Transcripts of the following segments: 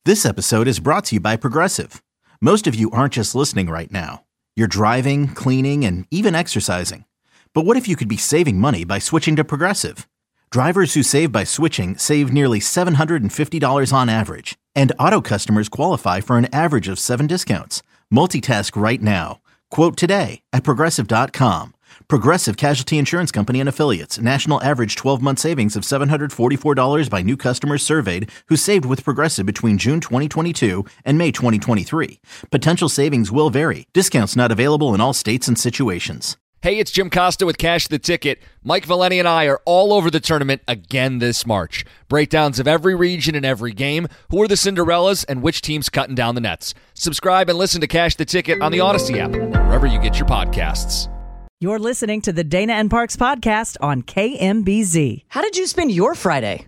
This episode is brought to you by Progressive. Most of you aren't just listening right now. You're driving, cleaning, and even exercising. But what if you could be saving money by switching to Progressive? Drivers who save by switching save nearly $750 on average. And auto customers qualify for an average of 7 discounts. Multitask right now. Quote today at Progressive.com. Progressive Casualty Insurance Company and Affiliates. National average 12-month savings of $744 by new customers surveyed who saved with Progressive between June 2022 and May 2023. Potential savings will vary. Discounts not available in all states and situations. Hey, it's Jim Costa with Cash the Ticket. Mike Valeni and I are all over the tournament again this March. Breakdowns of every region and every game, who are the Cinderellas, and which team's cutting down the nets. Subscribe and listen to Cash the Ticket on the Odyssey app, wherever you get your podcasts. You're listening to the Dana and Parks podcast on KMBZ. How did you spend your Friday?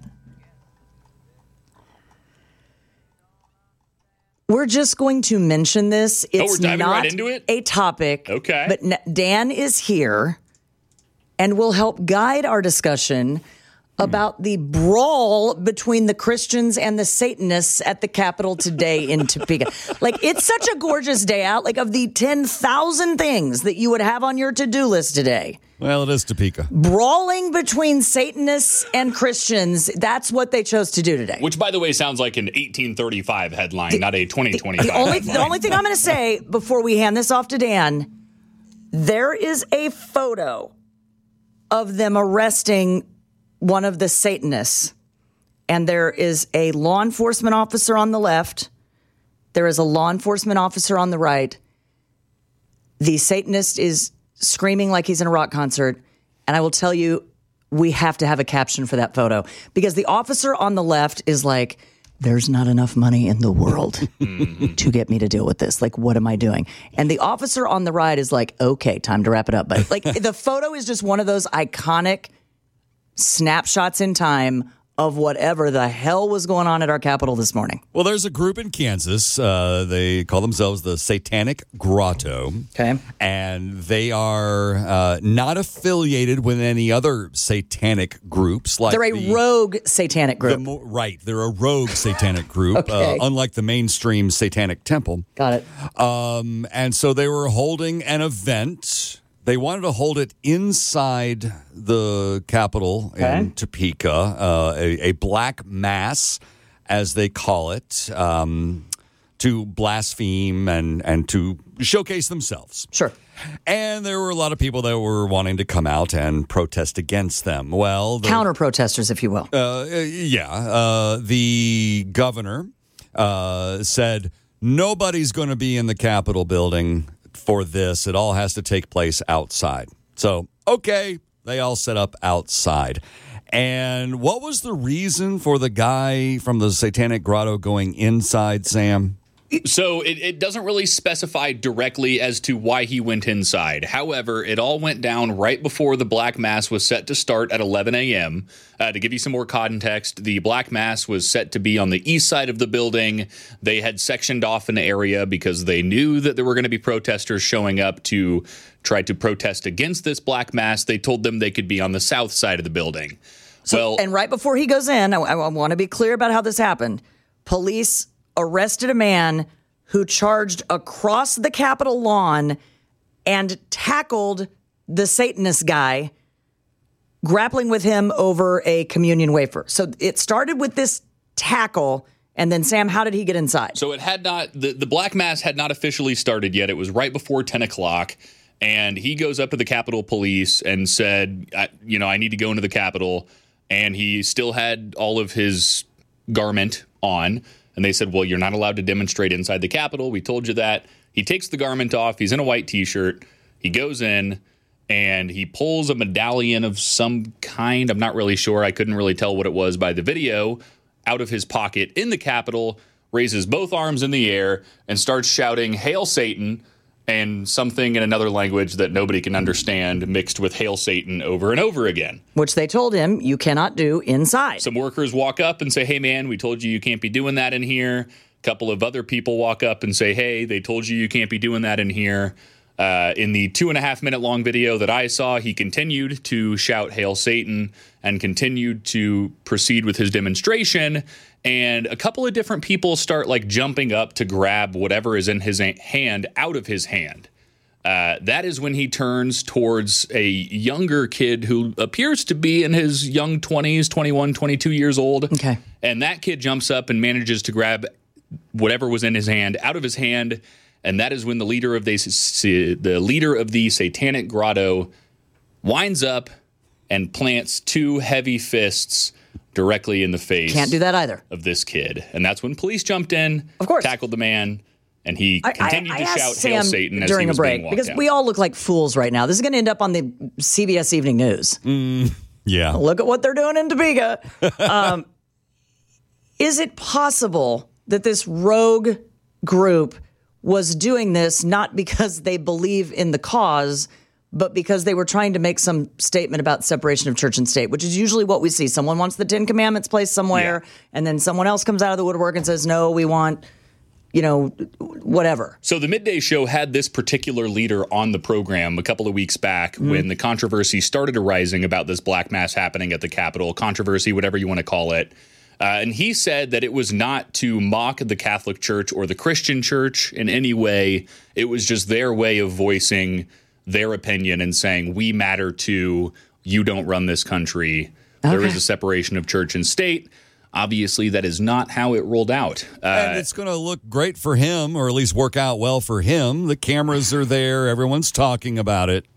We're just going to mention this. It's we're diving not right into it? a topic. Okay. But Dan is here and will help guide our discussion about the brawl between the Christians and the Satanists at the Capitol today in Topeka. Like, it's such a gorgeous day out. Like, of the 10,000 things that you would have on your to-do list today. Well, it is Topeka. Brawling between Satanists and Christians, that's what they chose to do today. Which, by the way, sounds like an 1835 headline, not a 2025 The only thing I'm going to say before we hand this off to Dan, there is a photo of them arresting one of the Satanists, and there is a law enforcement officer on the left. There is a law enforcement officer on the right. The Satanist is screaming like he's in a rock concert, and I will tell you, we have to have a caption for that photo, because the officer on the left is like, there's not enough money in the world to get me to deal with this. Like, what am I doing? And the officer on the right is like, okay, time to wrap it up. But like, the photo is just one of those iconic snapshots in time of whatever the hell was going on at our Capitol this morning. Well, there's a group in Kansas. They call themselves the Satanic Grotto. Okay. And they are not affiliated with any other satanic groups. Like They're a rogue satanic group. Right. They're a rogue satanic group, Okay. Unlike the mainstream satanic temple. Got it. And so they were holding an event. They wanted to hold it inside the Capitol in Topeka, a black mass, as they call it, to blaspheme and to showcase themselves. Sure. And there were a lot of people that were wanting to come out and protest against them. Well, counter-protesters, if you will. The governor said nobody's going to be in the Capitol building for this. It all has to take place outside. So, okay, they all set up outside. And what was the reason for the guy from the Satanic Grotto going inside, Sam? So it doesn't really specify directly as to why he went inside. However, it all went down right before the Black Mass was set to start at 11 a.m. To give you some more context, the Black Mass was set to be on the east side of the building. They had sectioned off an area because they knew that there were going to be protesters showing up to try to protest against this Black Mass. They told them they could be on the south side of the building. And right before he goes in, I want to be clear about how this happened. Police arrested a man who charged across the Capitol lawn and tackled the Satanist guy, grappling with him over a communion wafer. So it started with this tackle, and then, Sam, how did he get inside? So it had not, the Black Mass had not officially started yet. It was right before 10 o'clock, and he goes up to the Capitol Police and said, I need to go into the Capitol, and he still had all of his garment on. And they said, well, you're not allowed to demonstrate inside the Capitol. We told you that. He takes the garment off. He's in a white T-shirt. He goes in, and he pulls a medallion of some kind. I'm not really sure. I couldn't really tell what it was by the video. Out of his pocket in the Capitol, raises both arms in the air, and starts shouting, "Hail Satan," and something in another language that nobody can understand mixed with "Hail Satan" over and over again. Which they told him you cannot do inside. Some workers walk up and say, "Hey, man, we told you can't be doing that in here." A couple of other people walk up and say, "Hey, they told you can't be doing that in here." In the 2.5-minute long video that I saw, he continued to shout "Hail Satan" and continued to proceed with his demonstration. And a couple of different people start jumping up to grab whatever is in his hand out of his hand. That is when he turns towards a younger kid who appears to be in his young 20s, 21, 22 years old. Okay. And that kid jumps up and manages to grab whatever was in his hand out of his hand. And that is when the leader of the Satanic Grotto winds up and plants 2 heavy fists directly in the face. Can't do that either. Of this kid. And that's when police jumped in, of course, tackled the man, and he continued to shout Sam "Hail Satan" as during he was a break being walked because out. we all look like fools right now. This is going to end up on the CBS Evening News. Yeah. Look at what they're doing in Topeka. Is it possible that this rogue group was doing this not because they believe in the cause, but because they were trying to make some statement about separation of church and state, which is usually what we see. Someone wants the 10 Commandments placed somewhere, and then someone else comes out of the woodwork and says, no, we want, whatever. So the Midday Show had this particular leader on the program a couple of weeks back when the controversy started arising about this black mass happening at the Capitol. Controversy, whatever you want to call it. And he said that it was not to mock the Catholic Church or the Christian Church in any way. It was just their way of voicing their opinion and saying, we matter too. You don't run this country. Okay. There is a separation of church and state. Obviously, that is not how it rolled out. And it's going to look great for him, or at least work out well for him. The cameras are there. Everyone's talking about it.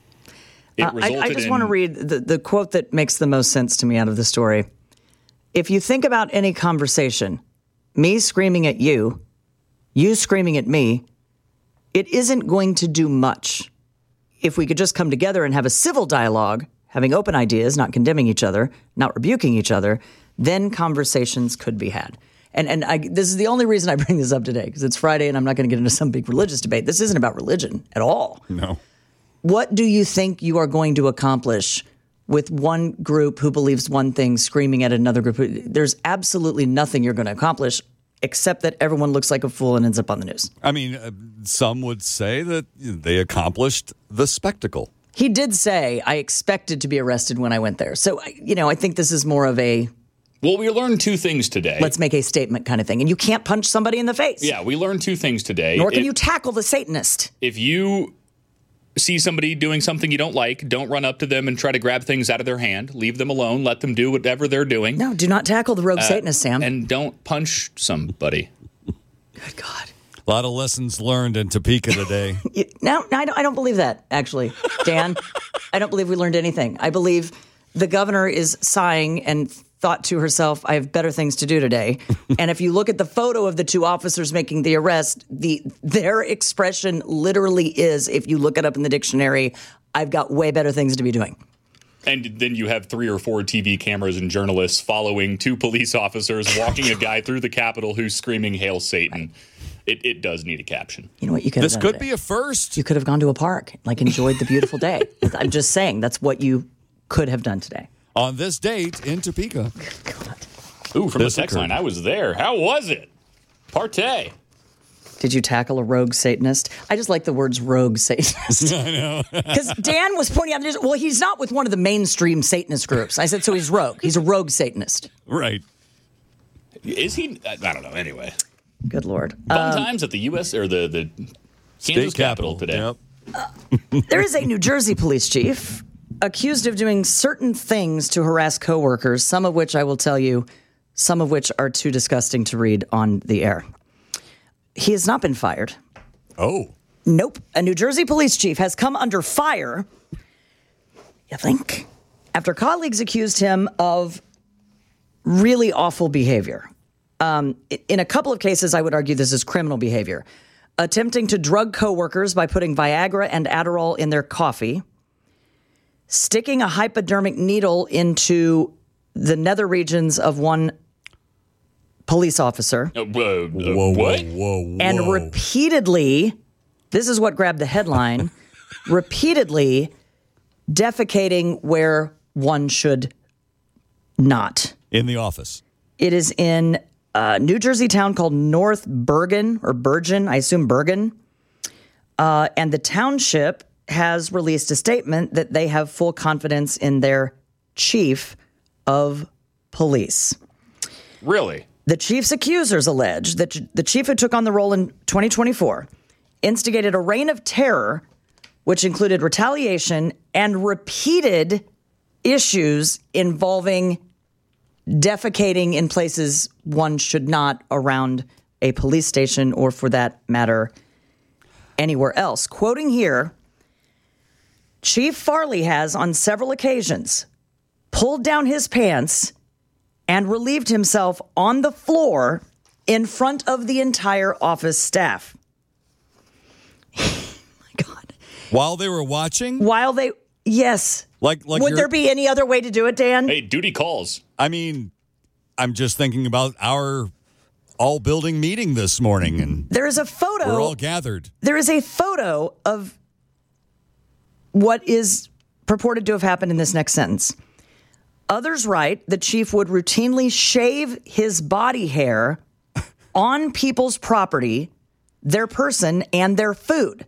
I just want to read the quote that makes the most sense to me out of the story. If you think about any conversation, me screaming at you, you screaming at me, it isn't going to do much. If we could just come together and have a civil dialogue, having open ideas, not condemning each other, not rebuking each other, then conversations could be had. And this is the only reason I bring this up today, because it's Friday and I'm not going to get into some big religious debate. This isn't about religion at all. No. What do you think you are going to accomplish with one group who believes one thing screaming at another group? There's absolutely nothing you're going to accomplish except that everyone looks like a fool and ends up on the news. I mean, some would say that they accomplished the spectacle. He did say, I expected to be arrested when I went there. So, I think this is more of a... Well, we learned 2 things today. Let's make a statement kind of thing. And you can't punch somebody in the face. Yeah, we learned 2 things today. Nor can you tackle the Satanist. If you see somebody doing something you don't like, don't run up to them and try to grab things out of their hand. Leave them alone. Let them do whatever they're doing. No, do not tackle the rogue Satanist, Sam. And don't punch somebody. Good God. A lot of lessons learned in Topeka today. No, I don't believe that, actually, Dan. I don't believe we learned anything. I believe the governor is sighing and thought to herself, I have better things to do today. And if you look at the photo of the 2 officers making the arrest, their expression literally is, if you look it up in the dictionary, I've got way better things to be doing. And then you have 3 or 4 TV cameras and journalists following 2 police officers walking a guy through the Capitol who's screaming, "Hail Satan." It does need a caption. You know what? You could. This could be a first. You could have gone to a park, enjoyed the beautiful day. I'm just saying, that's what you could have done today. On this date in Topeka. God. Ooh, from the text line, I was there. How was it? Partay. Did you tackle a rogue Satanist? I just like the words rogue Satanist. I know. Because Dan was pointing out, well, he's not with one of the mainstream Satanist groups. I said, so he's rogue. He's a rogue Satanist. Right. Is he? I don't know. Anyway. Good Lord. Fun times at the U.S. or the Kansas Capitol today. Yep. There is a New Jersey police chief accused of doing certain things to harass coworkers, some of which I will tell you, some of which are too disgusting to read on the air. He has not been fired. Oh. Nope. A New Jersey police chief has come under fire, you think, after colleagues accused him of really awful behavior. In a couple of cases, I would argue this is criminal behavior. Attempting to drug coworkers by putting Viagra and Adderall in their coffee, sticking a hypodermic needle into the nether regions of one police officer. What? And repeatedly, this is what grabbed the headline, repeatedly defecating where one should not. In the office. It is in a New Jersey town called North Bergen, or Bergen, I assume Bergen. And the township has released a statement that they have full confidence in their chief of police. Really? The chief's accusers allege that the chief who took on the role in 2024 instigated a reign of terror, which included retaliation and repeated issues involving defecating in places one should not around a police station or, for that matter, anywhere else. Quoting here, Chief Farley has on several occasions pulled down his pants and relieved himself on the floor in front of the entire office staff. My God. While they were watching? Yes. Like Would there be any other way to do it, Dan? Hey, duty calls. I mean, I'm just thinking about our all-building meeting this morning, and There is a photo. we're all gathered. There is a photo of what is purported to have happened in this next sentence. Others write the chief would routinely shave his body hair on people's property, their person, and their food.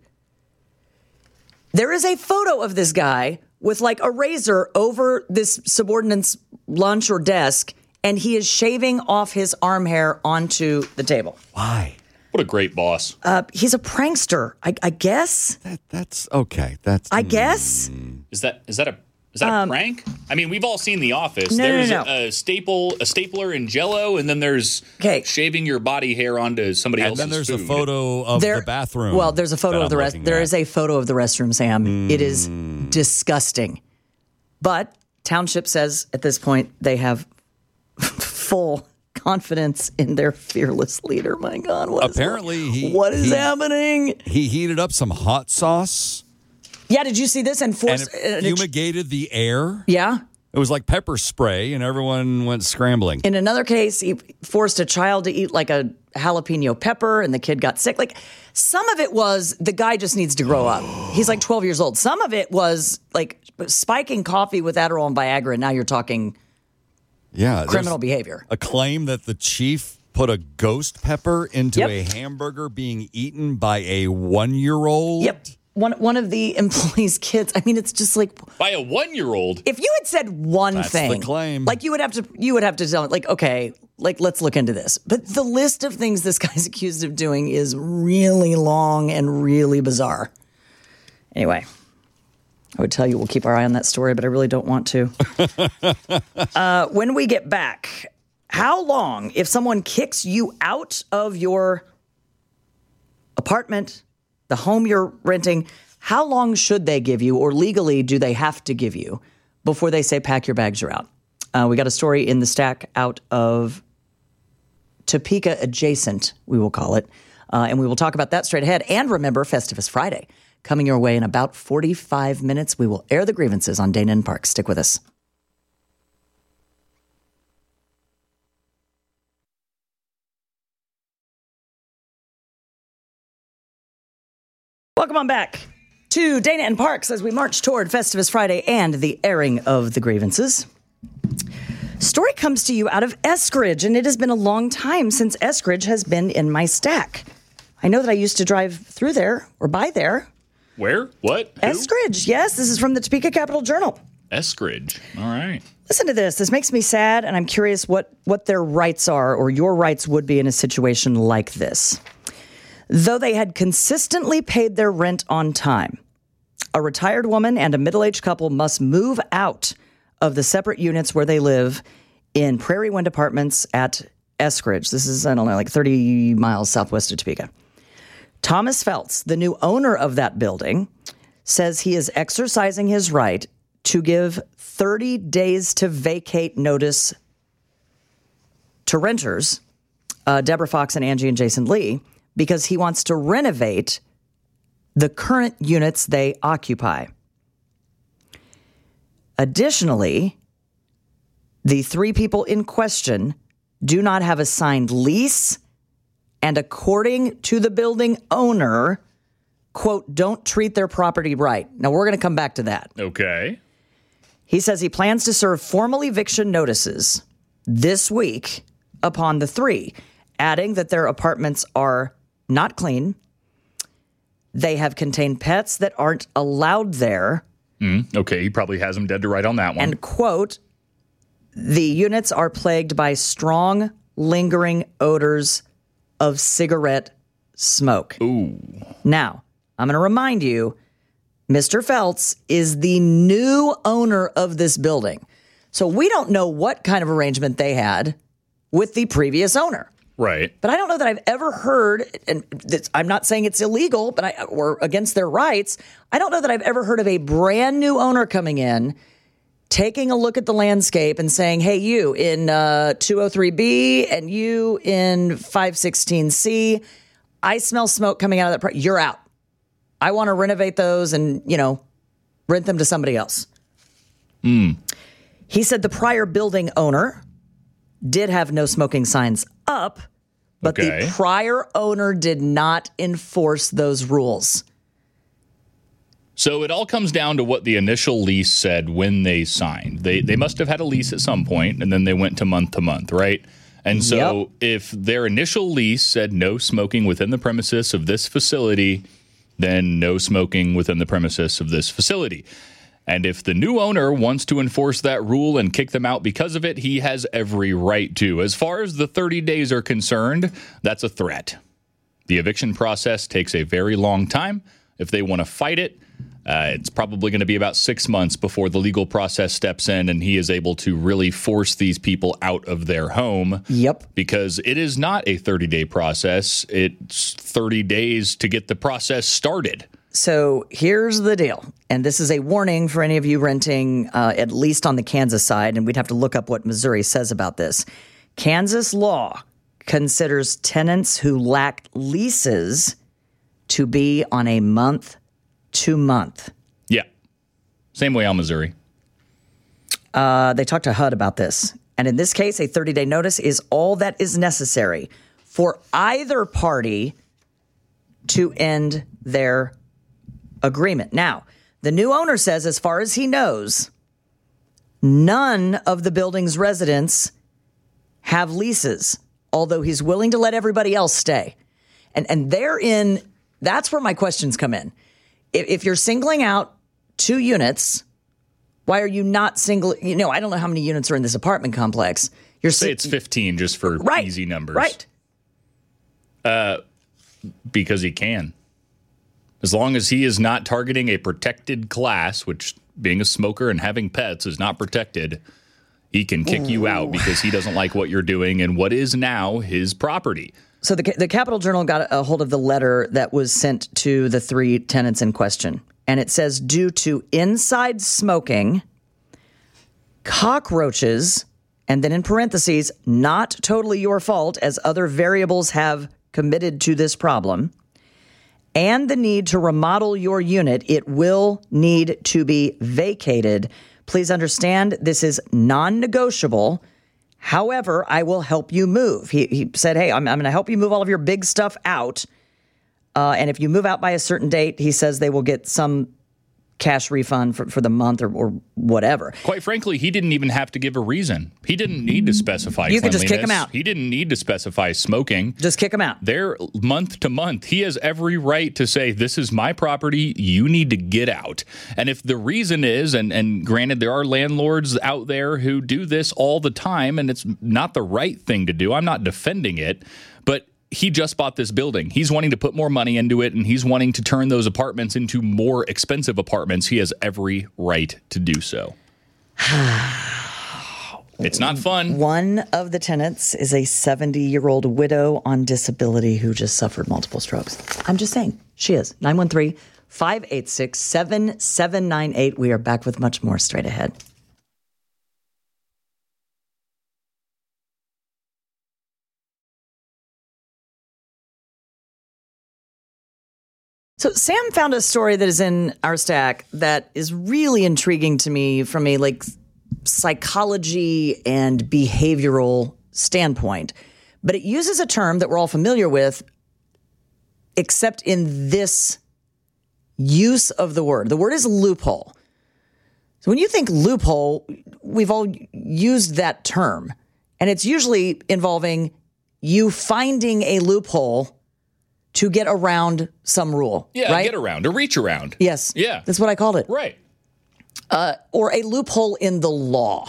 There is a photo of this guy with like a razor over this subordinate's lunch or desk, and he is shaving off his arm hair onto the table. Why? What a great boss. He's a prankster, I guess. That's okay. I guess. Is that a prank? I mean, we've all seen The Office. No, there's no. a stapler in Jell-O, and then there's shaving your body hair onto somebody else's And then there's food. a photo of the bathroom. Well, there's a photo that of the I'm rest. looking There at. is a photo of the restroom, Sam. It is disgusting. But Township says at this point they have full confidence in their fearless leader. My God, what is happening? He heated up some hot sauce Yeah, did you see this? And and it fumigated the air. yeah. It was like pepper spray, and everyone went scrambling. In another case, he forced a child to eat like a jalapeno pepper, and the kid got sick. Like, some of it was the guy just needs to grow up. He's like 12 years old. Some of it was like spiking coffee with Adderall and Viagra, and now you're talking Yeah, criminal there's behavior. a claim that the chief put a ghost pepper into Yep. a hamburger being eaten by a 1-year-old. Yep. One of the employees' kids. I mean, it's just like, By a 1-year-old. if you had said one That's thing, the claim. like you would have to tell it, like, okay, like let's look into this. But the list of things this guy's accused of doing is really long and really bizarre. Anyway, I would tell you we'll keep our eye on that story, but I really don't want to. When we get back, how long, if someone kicks you out of your apartment, the home you're renting, how long should they give you, or legally do they have to give you before they say pack your bags, you're out? We got a story in the stack out of Topeka adjacent, we will call it. And we will talk about that straight ahead. And remember, Festivus Friday coming your way in about 45 minutes. We will air the grievances on Dana and Park. Stick with us. Welcome on back to Dana and Parks as we march toward Festivus Friday and the airing of the grievances. Story comes to you out of Eskridge, and it has been a long time since Eskridge has been in my stack. I know that I used to drive through there or by there. Where? What? Who? Eskridge, yes, this is from the Topeka Capital Journal. Eskridge. All right. Listen to this. This makes me sad, and I'm curious what their rights are, or your rights would be in a situation like this. Though they had consistently paid their rent on time, a retired woman and a middle-aged couple must move out of the separate units where they live in Prairie Wind Apartments at Eskridge. This is, I don't know, like 30 miles southwest of Topeka. Thomas Feltz, the new owner of that building, says he is exercising his right to give 30 days to vacate notice to renters, Deborah Fox and Angie and Jason Lee, because he wants to renovate the current units they occupy. Additionally, the three people in question do not have a signed lease, and according to the building owner, quote, don't treat their property right. Now, we're going to come back to that. Okay. He says he plans to serve formal eviction notices this week upon the three, adding that their apartments are not clean They have contained pets that aren't allowed there. Okay, he probably has them dead to right on that one. And, quote, the units are plagued by strong, lingering odors of cigarette smoke. Ooh. Now, I'm going to remind you, Mr. Feltz is the new owner of this building. So we don't know what kind of arrangement they had with the previous owner. Right. But I don't know that I've ever heard, and I'm not saying it's illegal, or against their rights. I don't know that I've ever heard of a brand new owner coming in, taking a look at the landscape and saying, hey, you in 203B and you in 516C, I smell smoke coming out of that. You're out. I want to renovate those and, rent them to somebody else. He said the prior building owner did have no smoking signs up, but the prior owner did not enforce those rules. So it all comes down to what the initial lease said when they signed. They must have had a lease at some point, and then they went to month, right? And so if their initial lease said no smoking within the premises of this facility, then no smoking within the premises of this facility. And if the new owner wants to enforce that rule and kick them out because of it, he has every right to. As far as the 30 days are concerned, that's a threat. The eviction process takes a very long time. If they want to fight it, it's probably going to be about 6 months before the legal process steps in and he is able to really force these people out of their home. Yep. Because it is not a 30-day process. It's 30 days to get the process started. So here's the deal. And this is a warning for any of you renting, at least on the Kansas side. And we'd have to look up what Missouri says about this. Kansas law considers tenants who lack leases to be on a month-to-month. Yeah. Same way on Missouri. They talked to HUD about this. And in this case, a 30-day notice is all that is necessary for either party to end their agreement. Now, the new owner says, as far as he knows, none of the building's residents have leases, although he's willing to let everybody else stay. And therein, that's where my questions come in. If you're singling out 2 units, why are you not single? I don't know how many units are in this apartment complex. Say it's 15 just for easy numbers. Right. Because he can. As long as he is not targeting a protected class, which being a smoker and having pets is not protected, he can kick you out because he doesn't like what you're doing and what is now his property. So the Capital Journal got a hold of the letter that was sent to the 3 tenants in question. And it says, due to inside smoking, cockroaches, and then in parentheses, not totally your fault as other variables have committed to this problem, and the need to remodel your unit, it will need to be vacated. Please understand this is non-negotiable. However, I will help you move. He said, hey, I'm going to help you move all of your big stuff out. And if you move out by a certain date, he says they will get some cash refund for the month or whatever. Quite frankly, he didn't even have to give a reason. He didn't need to specify You cleanliness. could just kick him out. He didn't need to specify smoking. Just kick him out. They're month to month. He has every right to say, this is my property. You need to get out. And if the reason is, and granted, there are landlords out there who do this all the time, and it's not the right thing to do. I'm not defending it, but he just bought this building. He's wanting to put more money into it, and he's wanting to turn those apartments into more expensive apartments. He has every right to do so. It's not fun. One of the tenants is a 70-year-old widow on disability who just suffered multiple strokes. I'm just saying, she is. 913-586-7798. We are back with much more straight ahead. So Sam found a story that is in our stack that is really intriguing to me from a psychology and behavioral standpoint. But it uses a term that we're all familiar with, except in this use of the word. The word is loophole. So when you think loophole, we've all used that term. And it's usually involving you finding a loophole to get around some rule. Yeah, right? get around, or reach around. Yes. Yeah. That's what I called it. Right. Or a loophole in the law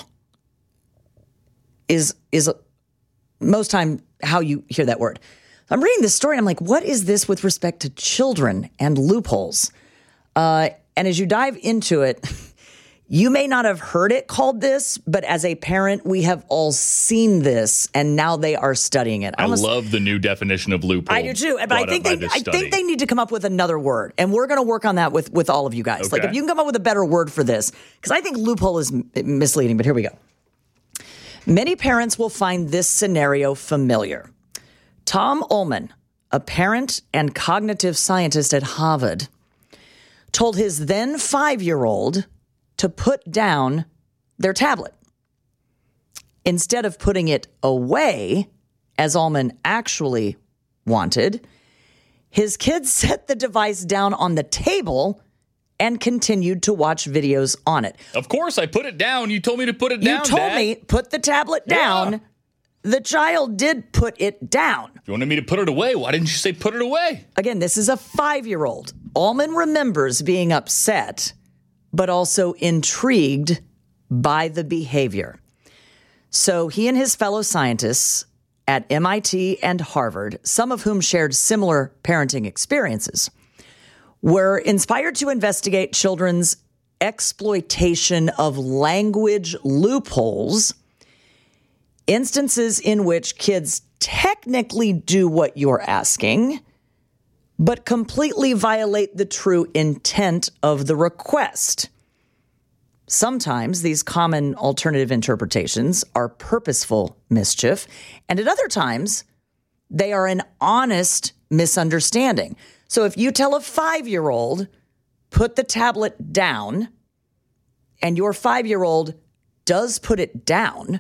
is most time how you hear that word. I'm reading this story and I'm like, what is this with respect to children and loopholes? And as you dive into it, you may not have heard it called this, but as a parent, we have all seen this, and now they are studying it. I love the new definition of loophole. I do too, but I think they need to come up with another word, and we're going to work on that with all of you guys. Okay. Like, if you can come up with a better word for this, because I think loophole is misleading. But here we go. Many parents will find this scenario familiar. Tom Ullman, a parent and cognitive scientist at Harvard, told his then 5-year-old to put down their tablet. Instead of putting it away, as Ullman actually wanted, his kid set the device down on the table and continued to watch videos on it. Of course, I put it down. You told me to put it down, You told Dad. me, put the tablet down. Yeah. The child did put it down. If you wanted me to put it away, why didn't you say put it away? Again, this is a 5-year-old. Ullman remembers being upset, but also intrigued by the behavior. So he and his fellow scientists at MIT and Harvard, some of whom shared similar parenting experiences, were inspired to investigate children's exploitation of language loopholes, instances in which kids technically do what you're asking, but completely violate the true intent of the request. Sometimes these common alternative interpretations are purposeful mischief, and at other times, they are an honest misunderstanding. So if you tell a 5-year-old, put the tablet down, and your 5-year-old does put it down,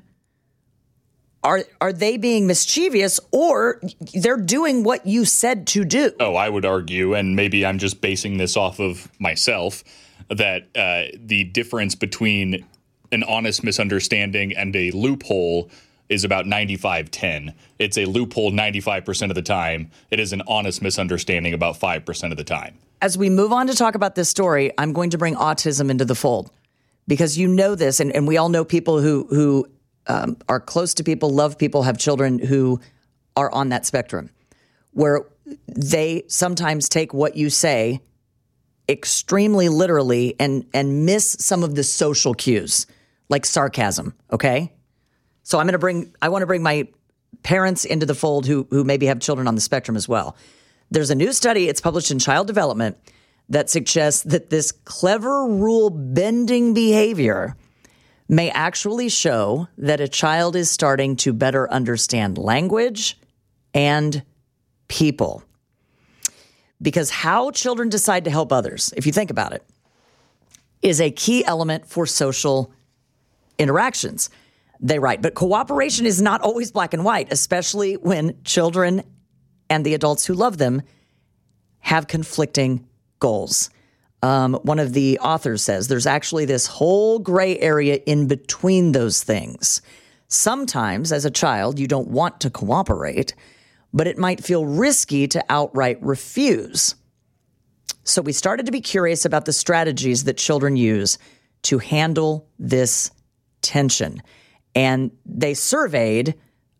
are they being mischievous, or they're doing what you said to do? Oh, I would argue, and maybe I'm just basing this off of myself, that the difference between an honest misunderstanding and a loophole is about 95-10. It's a loophole 95% of the time. It is an honest misunderstanding about 5% of the time. As we move on to talk about this story, I'm going to bring autism into the fold, because you know this, and we all know people who are close to people, love people, have children who are on that spectrum, where they sometimes take what you say extremely literally and miss some of the social cues, like sarcasm, okay? So I want to bring my parents into the fold who maybe have children on the spectrum as well. There's a new study, it's published in Child Development, that suggests that this clever rule-bending behavior may actually show that a child is starting to better understand language and people. Because how children decide to help others, if you think about it, is a key element for social interactions. They write, but cooperation is not always black and white, especially when children and the adults who love them have conflicting goals. One of the authors says there's actually this whole gray area in between those things. Sometimes, as a child, you don't want to cooperate, but it might feel risky to outright refuse. So we started to be curious about the strategies that children use to handle this tension. And they surveyed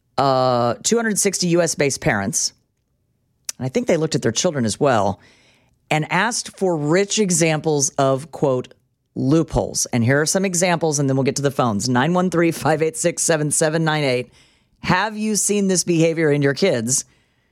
260 U.S.-based parents, and I think they looked at their children as well, and asked for rich examples of, quote, loopholes. And here are some examples, and then we'll get to the phones. 913-586-7798. Have you seen this behavior in your kids?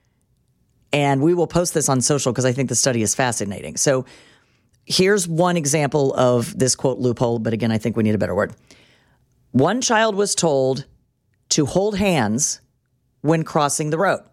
And we will post this on social because I think the study is fascinating. So here's one example of this, quote, loophole, but again, I think we need a better word. One child was told to hold hands when crossing the road.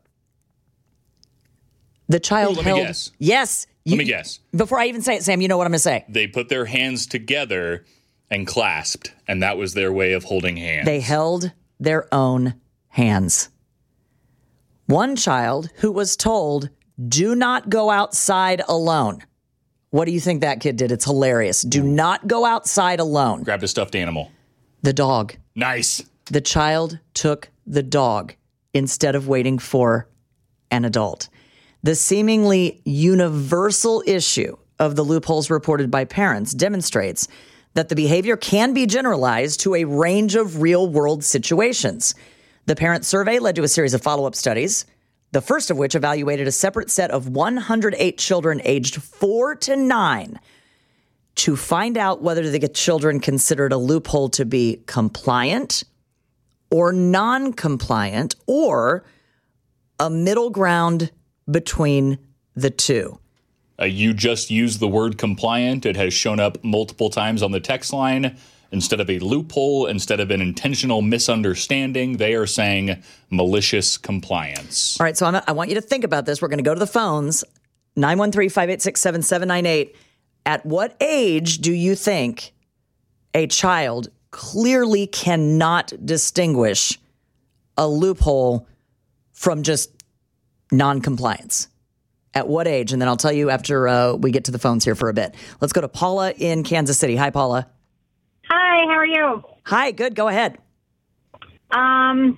The child Let me held... guess. Yes. Let me guess. Before I even say it, Sam, you know what I'm going to say. They put their hands together and clasped, and that was their way of holding hands. They held their own hands. One child who was told, do not go outside alone. What do you think that kid did? It's hilarious. Do not go outside alone. Grabbed a stuffed animal. The dog. Nice. The child took the dog instead of waiting for an adult. The seemingly universal issue of the loopholes reported by parents demonstrates that the behavior can be generalized to a range of real-world situations. The parent survey led to a series of follow-up studies, the first of which evaluated a separate set of 108 children aged 4 to 9 to find out whether the children considered a loophole to be compliant or non-compliant or a middle ground between the two. You just used the word compliant. It has shown up multiple times on the text line. Instead of a loophole, instead of an intentional misunderstanding, they are saying malicious compliance. All right, so I want you to think about this. We're going to go to the phones, 913-586-7798. At what age do you think a child clearly cannot distinguish a loophole from just non-compliance? At what age? And then I'll tell you after we get to the phones here for a bit. Let's go to Paula in Kansas City. Hi, Paula. Hi, how are you? Hi, good. Go ahead. I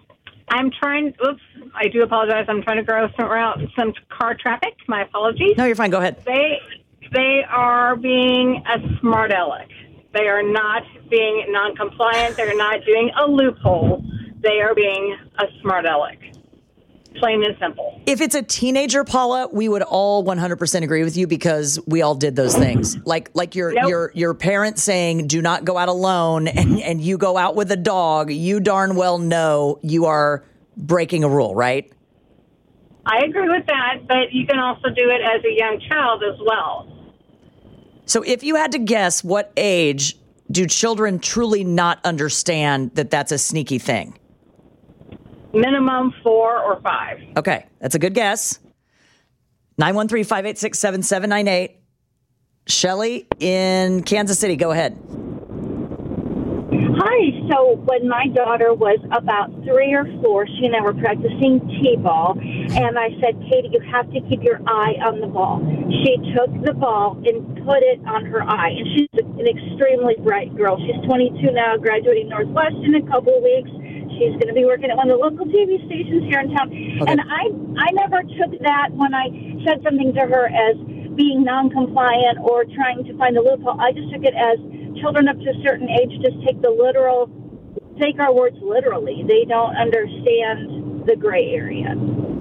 do apologize. I'm trying to grow some car traffic. My apologies. No, you're fine. Go ahead. They are being a smart aleck. They are not being non-compliant. They're not doing a loophole. They are being a smart aleck. Plain and simple. If it's a teenager, Paula, we would all 100% agree with you because we all did those things. Like your parents saying, do not go out alone, and you go out with a dog, you darn well know you are breaking a rule, right? I agree with that, but you can also do it as a young child as well. So if you had to guess, what age do children truly not understand that that's a sneaky thing? Minimum 4 or 5. Okay, that's a good guess. 913-586-7798. Shelly in Kansas City, go ahead. Hi. So when my daughter was about 3 or 4, she and I were practicing t-ball, and I said, Katie, you have to keep your eye on the ball. She took the ball and put it on her eye, and she's an extremely bright girl. She's 22 now, graduating Northwestern in a couple of weeks. She's going to be working at one of the local TV stations here in town. Okay. And I never took that when I said something to her as being non-compliant or trying to find a loophole. I just took it as children up to a certain age just take our words literally. They don't understand the gray area.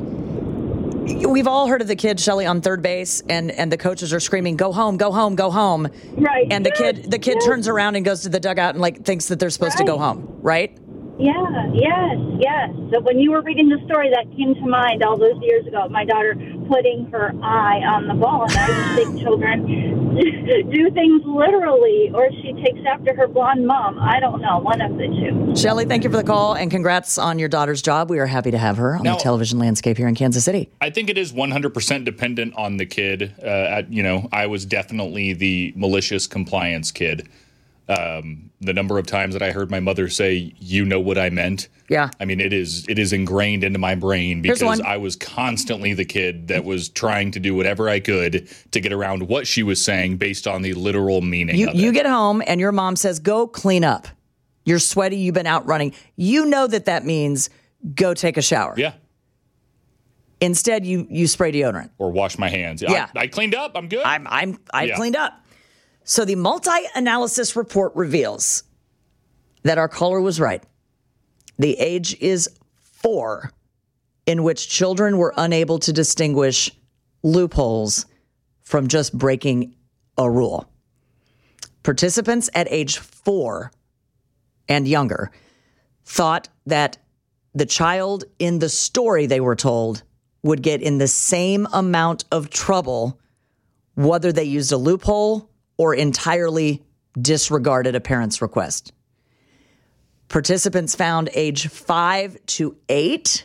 We've all heard of the kid, Shelly, on third base, and the coaches are screaming, "Go home, go home, go home!" Right. And the kid turns around and goes to the dugout and thinks that they're supposed to go home, right? Yeah, yes. So when you were reading the story, that came to mind all those years ago. My daughter putting her eye on the ball, and I just think children do things literally, or she takes after her blonde mom. I don't know, one of the two. Shelly, thank you for the call, and congrats on your daughter's job. We are happy to have her on the television landscape here in Kansas City. I think it is 100% dependent on the kid. I was definitely the malicious compliance kid. The number of times that I heard my mother say, "You know what I meant." Yeah. I mean, it is ingrained into my brain because I was constantly the kid that was trying to do whatever I could to get around what she was saying based on the literal meaning of it. You get home and your mom says, "Go clean up. You're sweaty. You've been out running." You know that means go take a shower. Yeah. Instead, you spray deodorant. Or wash my hands. Yeah. I cleaned up. I'm good. I cleaned up. So the multi-analysis report reveals that our caller was right. The age is 4 in which children were unable to distinguish loopholes from just breaking a rule. Participants at age 4 and younger thought that the child in the story they were told would get in the same amount of trouble whether they used a loophole or entirely disregarded a parent's request. Participants found age 5 to 8.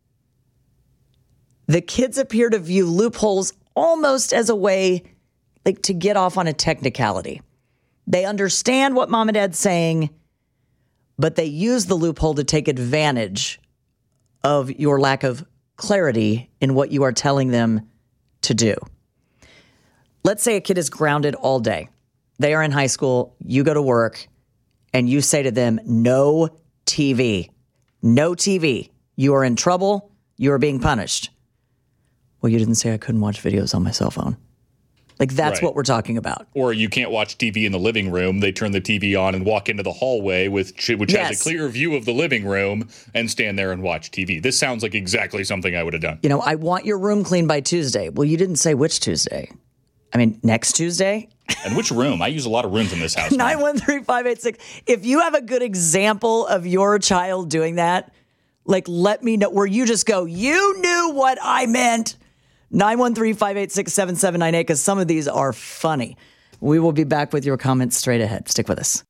The kids appear to view loopholes almost as a way to get off on a technicality. They understand what mom and dad's saying, but they use the loophole to take advantage of your lack of clarity in what you are telling them to do. Let's say a kid is grounded all day. They are in high school, you go to work, and you say to them, "No TV. No TV. You are in trouble. You are being punished." Well, you didn't say I couldn't watch videos on my cell phone. Like, that's Right. what we're talking about. Or you can't watch TV in the living room. They turn the TV on and walk into the hallway, which has Yes. a clear view of the living room, and stand there and watch TV. This sounds like exactly something I would have done. You know, I want your room cleaned by Tuesday. Well, you didn't say which Tuesday. I mean, next Tuesday? And which room? I use a lot of rooms in this house. now. 913-586. If you have a good example of your child doing that, like, let me know, where you just go, you knew what I meant. 913-586-7798, because some of these are funny. We will be back with your comments straight ahead. Stick with us.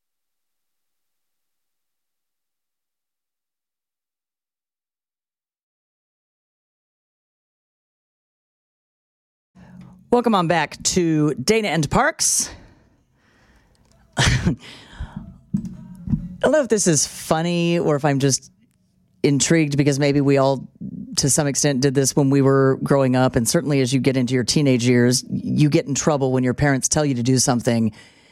Welcome on back to Dana and Parks. I don't know if this is funny or if I'm just intrigued, because maybe we all, to some extent, did this when we were growing up. And certainly as you get into your teenage years, you get in trouble when your parents tell you to do something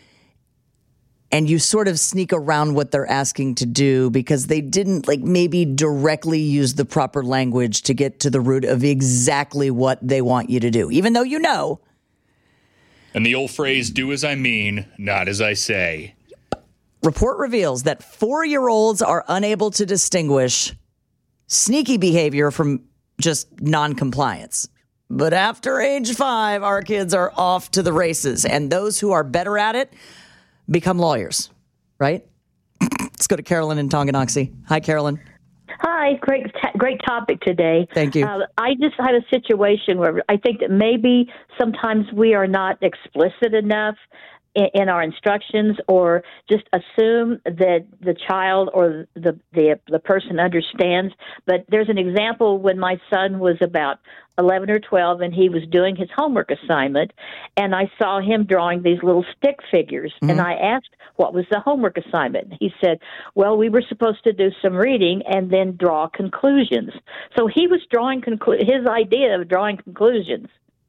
and you sort of sneak around what they're asking to do because they didn't, like, maybe directly use the proper language to get to the root of exactly what they want you to do, even though you know. And the old phrase, do as I mean, not as I say. Report reveals that 4-year-olds are unable to distinguish sneaky behavior from just non-compliance. But after age 5, our kids are off to the races. And those who are better at it become lawyers, right? Let's go to Carolyn in Tonganoxie. Hi, Carolyn. Hi, great topic today. Thank you. I just had a situation where I think that maybe sometimes we are not explicit enough in our instructions, or just assume that the child or the person understands. But there's an example when my son was about 11 or 12 and he was doing his homework assignment, and I saw him drawing these little stick figures. Mm-hmm. And I asked, what was the homework assignment? He said, well, we were supposed to do some reading and then draw conclusions. So he was drawing his idea of drawing conclusions.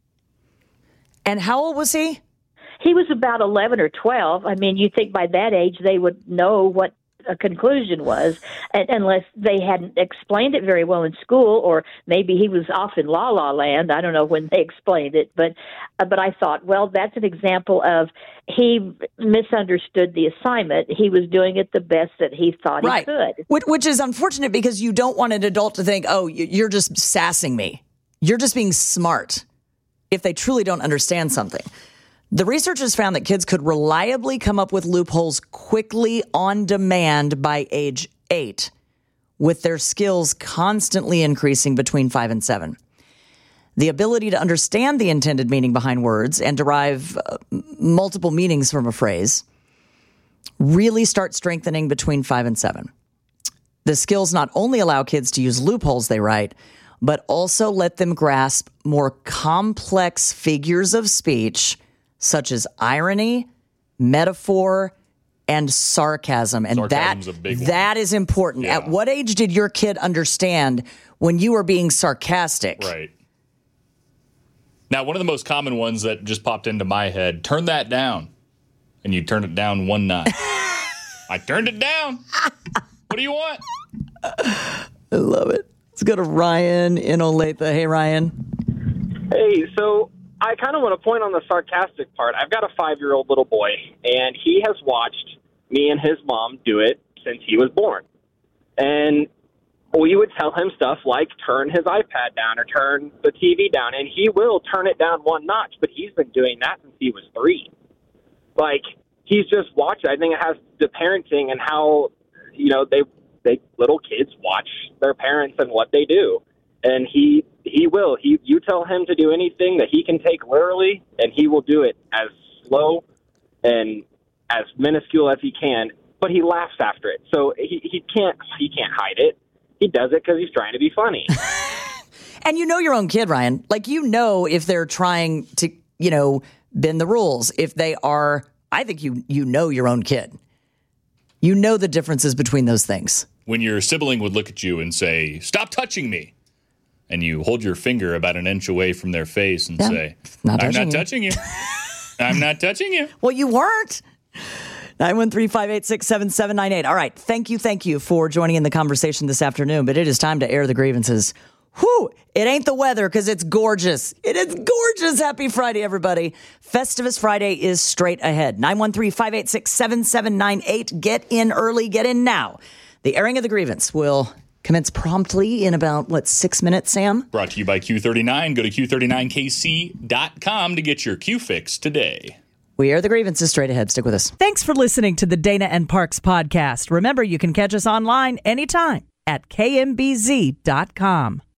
And how old was he? He was about 11 or 12. I mean, you think by that age they would know what a conclusion was, unless they hadn't explained it very well in school, or maybe he was off in La La Land. I don't know when they explained it, but I thought, well, that's an example of he misunderstood the assignment. He was doing it the best that he thought he could. Which is unfortunate, because you don't want an adult to think, oh, you're just sassing me. You're just being smart, if they truly don't understand something. The researchers found that kids could reliably come up with loopholes quickly on demand by age 8, with their skills constantly increasing between 5 and 7. The ability to understand the intended meaning behind words and derive multiple meanings from a phrase really start strengthening between 5 and 7. The skills not only allow kids to use loopholes they write, but also let them grasp more complex figures of speech, such as irony, metaphor, and sarcasm. And Sarcasm's a big one. That is important. Yeah. At what age did your kid understand when you were being sarcastic? Right. Now, one of the most common ones that just popped into my head, turn that down. And you turn it down one notch. I turned it down. What do you want? I love it. Let's go to Ryan in Olathe. Hey, Ryan. Hey, so I kind of want to point on the sarcastic part. I've got a 5-year-old little boy, and he has watched me and his mom do it since he was born. And we would tell him stuff like turn his iPad down or turn the TV down, and he will turn it down one notch, but he's been doing that since he was 3. Like, he's just watching. I think it has to do parenting and how, you know, they little kids watch their parents and what they do. And he will. You tell him to do anything that he can take literally, and he will do it as slow and as minuscule as he can. But he laughs after it, so he can't hide it. He does it because he's trying to be funny. And you know your own kid, Ryan. Like, you know if they're trying to, bend the rules. If they are, I think you know your own kid. You know the differences between those things. When your sibling would look at you and say, "Stop touching me," and you hold your finger about an inch away from their face and say, I'm not touching you. I'm not touching you. Well, you weren't. 913-586-7798. All right. Thank you for joining in the conversation this afternoon. But it is time to air the grievances Whew, it ain't the weather because it's gorgeous. It is gorgeous. Happy Friday, everybody. Festivus Friday is straight ahead. 913-586-7798. Get in early. Get in now. The airing of the grievance will commence promptly in about, 6 minutes, Sam? Brought to you by Q39. Go to Q39KC.com to get your Q fix today. We air the grievances straight ahead. Stick with us. Thanks for listening to the Dana and Parks podcast. Remember, you can catch us online anytime at kmbz.com.